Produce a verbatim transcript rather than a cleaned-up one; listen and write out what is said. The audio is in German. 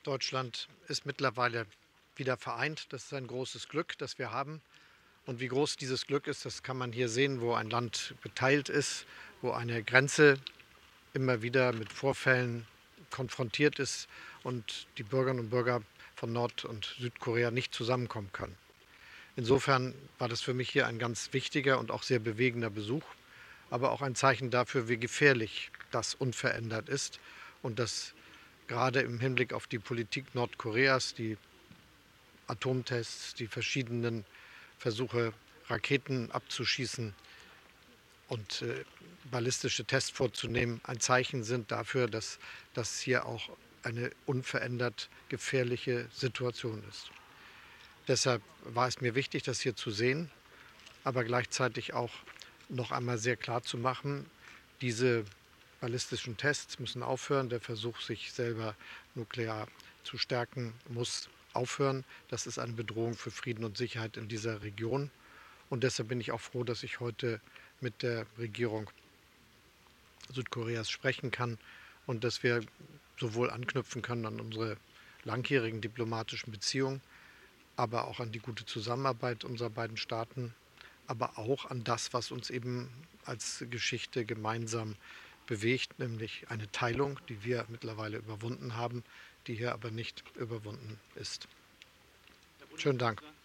Deutschland ist mittlerweile wieder vereint. Das ist ein großes Glück, das wir haben. Und wie groß dieses Glück ist, das kann man hier sehen, wo ein Land geteilt ist, wo eine Grenze immer wieder mit Vorfällen konfrontiert ist und die Bürgerinnen und Bürger von Nord- und Südkorea nicht zusammenkommen können. Insofern war das für mich hier ein ganz wichtiger und auch sehr bewegender Besuch, aber auch ein Zeichen dafür, wie gefährlich das unverändert ist und dass gerade im Hinblick auf die Politik Nordkoreas, die Atomtests, die verschiedenen Versuche, Raketen abzuschießen und äh, ballistische Tests vorzunehmen, ein Zeichen sind dafür, dass das hier auch eine unverändert gefährliche Situation ist. Deshalb war es mir wichtig, das hier zu sehen, aber gleichzeitig auch noch einmal sehr klar zu machen, diese ballistischen Tests müssen aufhören. Der Versuch, sich selber nuklear zu stärken, muss aufhören. Das ist eine Bedrohung für Frieden und Sicherheit in dieser Region. Und deshalb bin ich auch froh, dass ich heute mit der Regierung Südkoreas sprechen kann und dass wir sowohl anknüpfen können an unsere langjährigen diplomatischen Beziehungen, aber auch an die gute Zusammenarbeit unserer beiden Staaten, aber auch an das, was uns eben als Geschichte gemeinsam bewegt, nämlich eine Teilung, die wir mittlerweile überwunden haben, die hier aber nicht überwunden ist. Schönen Dank.